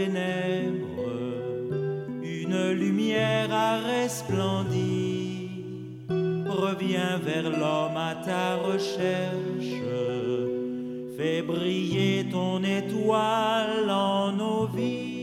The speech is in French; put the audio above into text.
ténèbres, une lumière a resplendi. Reviens vers l'homme à ta recherche, fais briller ton étoile en nos vies.